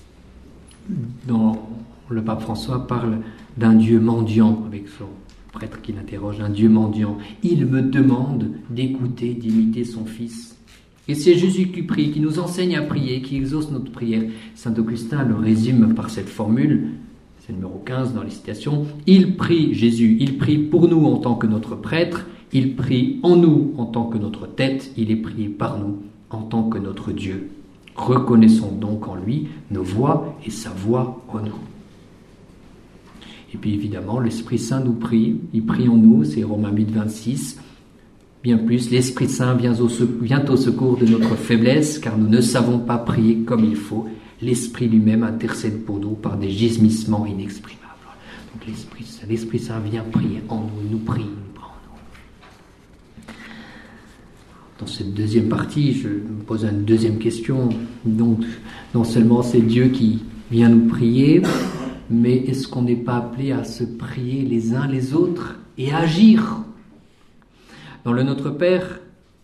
Le pape François parle d'un Dieu mendiant, avec son prêtre qui l'interroge, un Dieu mendiant. Il me demande d'écouter, d'imiter son Fils. Et c'est Jésus qui prie, qui nous enseigne à prier, qui exauce notre prière. Saint Augustin le résume par cette formule, c'est numéro 15 dans les citations. Il prie, Jésus, il prie pour nous en tant que notre prêtre, il prie en nous en tant que notre tête, il est prié par nous en tant que notre Dieu. Reconnaissons donc en lui nos voix et sa voix en nous. Et puis évidemment, l'Esprit Saint nous prie, il prie en nous, c'est Romains 8, 26. Bien plus, l'Esprit Saint vient au secours de notre faiblesse, car nous ne savons pas prier comme il faut. L'Esprit lui-même intercède pour nous par des gémissements inexprimables. Donc l'Esprit Saint vient prier en nous, il nous prie en nous. Dans cette deuxième partie, je me pose une deuxième question. Donc, non seulement c'est Dieu qui vient nous prier, mais est-ce qu'on n'est pas appelé à se prier les uns les autres et à agir ? Dans le Notre Père,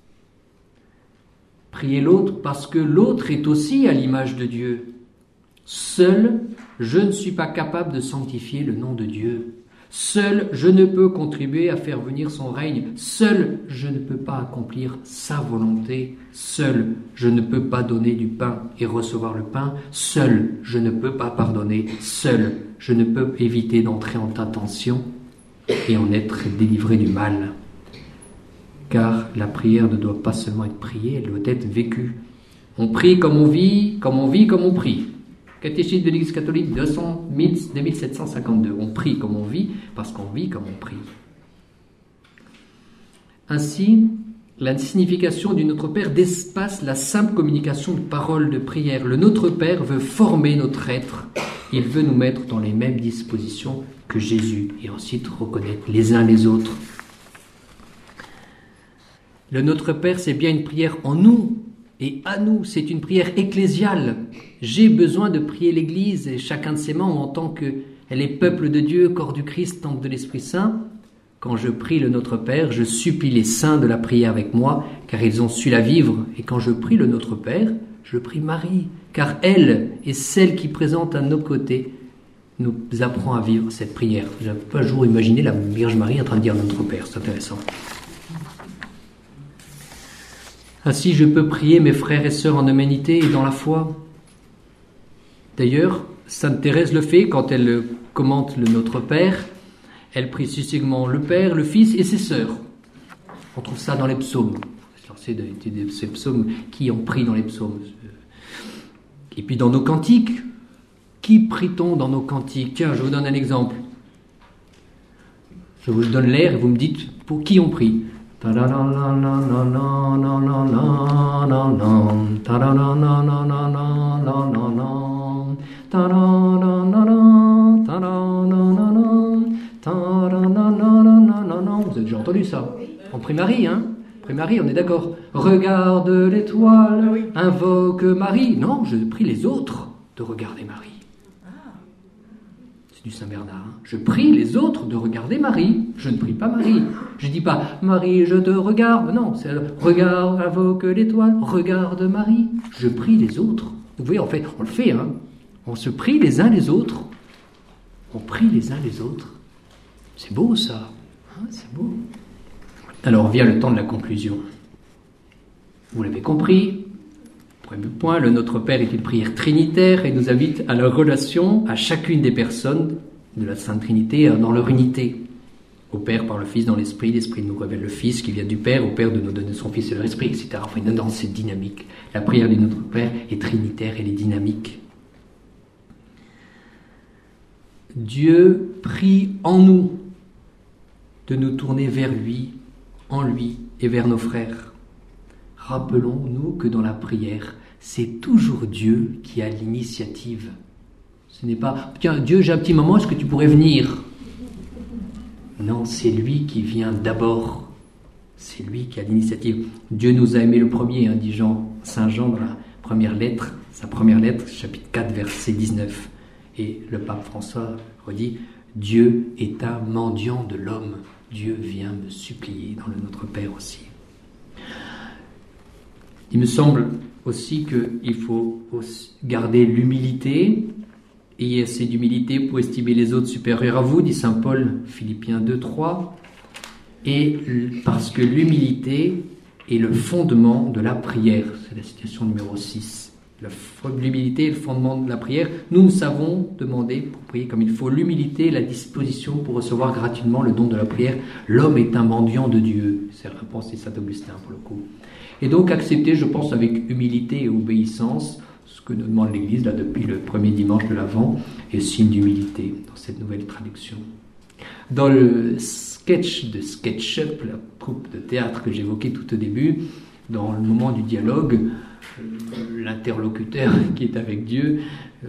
priez l'autre parce que l'autre est aussi à l'image de Dieu. Seul, je ne suis pas capable de sanctifier le nom de Dieu. Seul, je ne peux contribuer à faire venir son règne. Seul, je ne peux pas accomplir sa volonté. Seul, je ne peux pas donner du pain et recevoir le pain. Seul, je ne peux pas pardonner. Seul, je ne peux éviter d'entrer en tentation et en être délivré du mal. Car la prière ne doit pas seulement être priée, elle doit être vécue. On prie comme on vit, comme on prie. Catéchisme de l'Église catholique 2752. On prie comme on vit, parce qu'on vit comme on prie. Ainsi, la signification du Notre Père dépasse la simple communication de paroles de prière. Le Notre Père veut former notre être. Il veut nous mettre dans les mêmes dispositions que Jésus, et ensuite reconnaître les uns les autres. Le Notre Père, c'est bien une prière en nous et à nous. C'est une prière ecclésiale. J'ai besoin de prier l'Église et chacun de ses membres en tant qu'elle est peuple de Dieu, corps du Christ, temple de l'Esprit Saint. Quand je prie le Notre Père, je supplie les saints de la prière avec moi, car ils ont su la vivre. Et quand je prie le Notre Père, je prie Marie, car elle est celle qui présente à nos côtés, nous apprend à vivre cette prière. Je n'ai pas un jour imaginé la Vierge Marie en train de dire Notre Père, c'est intéressant. Ainsi, je peux prier mes frères et sœurs en humanité et dans la foi. D'ailleurs, Sainte Thérèse le fait quand elle commente le Notre Père. Elle prie succinctement le Père, le Fils et ses sœurs. On trouve ça dans les psaumes. C'est ces psaumes qui ont pris dans les psaumes. Et puis dans nos cantiques. Qui prie-t-on dans nos cantiques ? Tiens, je vous donne un exemple. Je vous donne l'air et vous me dites pour qui on prie. Vous avez déjà entendu ça? On prie Marie, hein? Prie Marie, on est d'accord. Regarde l'étoile, invoque Marie. Non, je prie les autres de regarder Marie. C'est du Saint-Bernard. Hein? Je prie les autres de regarder Marie. Je ne prie pas Marie. Je ne dis pas Marie, je te regarde. Non, c'est regarde, invoque l'étoile, regarde Marie. Je prie les autres. Vous voyez, en fait, on le fait, hein? On se prie les uns les autres. On prie les uns les autres. C'est beau, ça. Hein, c'est beau. Alors vient le temps de la conclusion. Vous l'avez compris. Premier point, le Notre Père est une prière trinitaire et nous invite à la relation à chacune des personnes de la Sainte Trinité dans leur unité. Au Père par le Fils dans l'Esprit, l'Esprit nous révèle le Fils qui vient du Père, au Père de nous donner son Fils et leur Esprit, etc. Enfin, dans cette dynamique. La prière du Notre Père est trinitaire, elle est dynamique. Dieu prie en nous de nous tourner vers lui, en lui et vers nos frères. Rappelons-nous que dans la prière, c'est toujours Dieu qui a l'initiative. Ce n'est pas « Tiens, Dieu, j'ai un petit moment, est-ce que tu pourrais venir ?» Non, c'est lui qui vient d'abord. C'est lui qui a l'initiative. Dieu nous a aimés le premier, dit Saint Jean dans la première lettre, sa première lettre, chapitre 4, verset 19. Et le pape François redit, Dieu est un mendiant de l'homme. Dieu vient me supplier dans le Notre Père aussi. Il me semble aussi qu'il faut garder l'humilité. Ayez assez d'humilité pour estimer les autres supérieurs à vous, dit saint Paul, Philippiens 2, 3. Et parce que l'humilité est le fondement de la prière. C'est la citation numéro 6. L'humilité est le fondement de la prière. Nous savons demander pour prier comme il faut l'humilité et la disposition pour recevoir gratuitement le don de la prière. L'homme est un mendiant de Dieu. C'est pensé saint Augustin pour le coup. Et donc accepter, je pense, avec humilité et obéissance, ce que nous demande l'Église là, depuis le premier dimanche de l'Avent, est signe d'humilité dans cette nouvelle traduction. Dans le sketch de SketchUp, la troupe de théâtre que j'évoquais tout au début, dans le moment du dialogue, l'interlocuteur qui est avec Dieu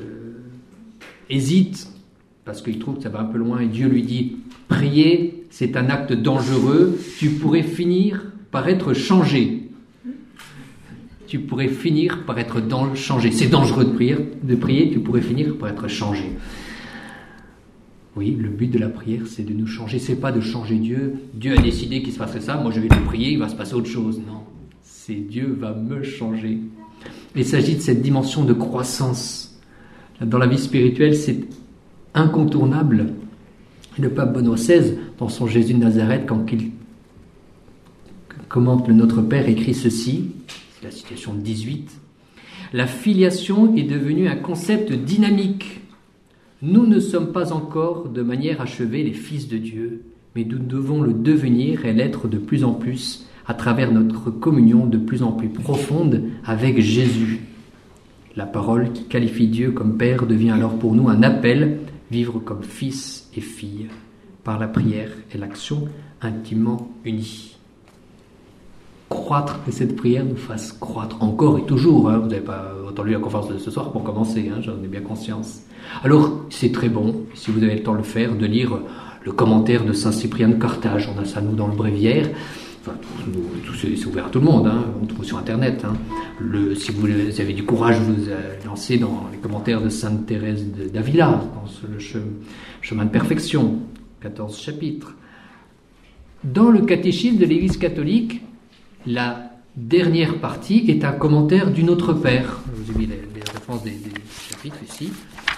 hésite parce qu'il trouve que ça va un peu loin et Dieu lui dit « Prier, c'est un acte dangereux, tu pourrais finir par être changé. » Tu pourrais finir par être changé. C'est dangereux de prier, tu pourrais finir par être changé. Oui, le but de la prière, c'est de nous changer. C'est pas de changer Dieu. Dieu a décidé qu'il se passerait ça, moi je vais le prier, il va se passer autre chose. Non, c'est Dieu va me changer. Il s'agit de cette dimension de croissance. Dans la vie spirituelle, c'est incontournable. Le pape Benoît XVI, dans son Jésus de Nazareth, quand il commente le Notre Père, écrit ceci, c'est la citation 18. La filiation est devenue un concept dynamique. Nous ne sommes pas encore de manière achevée les fils de Dieu, mais nous devons le devenir et l'être de plus en plus à travers notre communion de plus en plus profonde avec Jésus. La parole qui qualifie Dieu comme Père devient alors pour nous un appel, vivre comme fils et fille, par la prière et l'action intimement unies. Croître, que cette prière nous fasse croître encore et toujours. Vous n'avez pas entendu la conférence de ce soir pour commencer, j'en ai bien conscience. Alors, c'est très bon, si vous avez le temps de le faire, de lire le commentaire de saint Cyprien de Carthage. On a ça, nous, dans le bréviaire. Enfin, c'est ouvert à tout le monde, on trouve sur Internet. Si vous avez du courage, vous lancez dans les commentaires de sainte Thérèse d'Avila, dans le chemin de perfection, 14 chapitres. Dans le catéchisme de l'Église catholique, la dernière partie est un commentaire du Notre Père. Je vous ai mis les références des chapitres ici.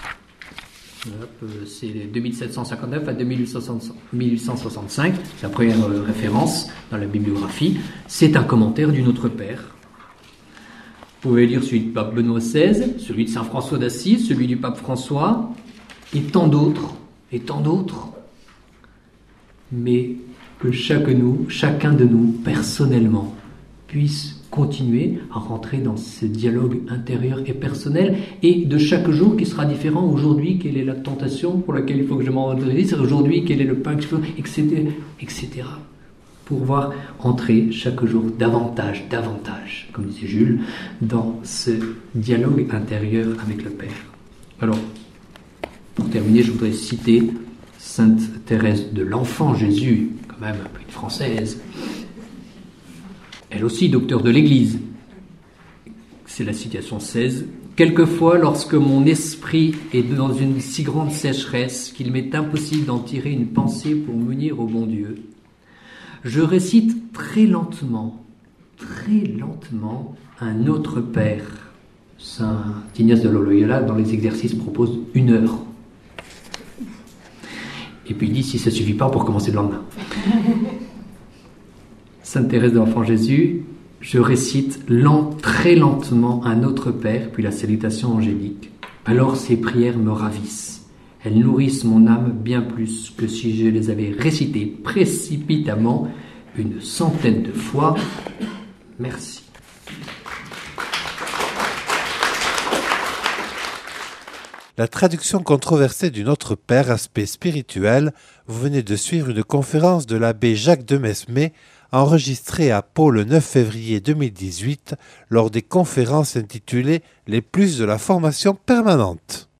C'est 2759 à 1865, la première référence dans la bibliographie. C'est un commentaire du Notre Père. Vous pouvez lire celui du pape Benoît XVI, celui de saint François d'Assise, celui du pape François, et tant d'autres, mais que chacun de nous, personnellement, puisse continuer à rentrer dans ce dialogue intérieur et personnel, et de chaque jour qui sera différent. Aujourd'hui, quelle est la tentation pour laquelle il faut que je m'en redresse, aujourd'hui, quel est le pain que je veux, etc. Pour pouvoir entrer chaque jour davantage, comme disait Jules, dans ce dialogue intérieur avec le Père. Alors, pour terminer, je voudrais citer sainte Thérèse de l'Enfant Jésus, quand même un peu une française, elle aussi docteur de l'Église. C'est la citation 16. « Quelquefois, lorsque mon esprit est dans une si grande sécheresse qu'il m'est impossible d'en tirer une pensée pour m'unir au bon Dieu, je récite très lentement, un Notre Père. » Saint Ignace de Loyola, dans les exercices, propose 1 heure. Et puis il dit, si ça ne suffit pas, pour commencer le lendemain. Sainte Thérèse de l'Enfant Jésus, je récite très lentement un Notre Père, puis la salutation angélique. Alors ces prières me ravissent. Elles nourrissent mon âme bien plus que si je les avais récitées précipitamment 100 de fois. Merci. La traduction controversée du Notre Père, aspect spirituel, vous venez de suivre une conférence de l'abbé Jacques de Mesmé, enregistrée à Pau le 9 février 2018 lors des conférences intitulées « Les plus de la formation permanente ».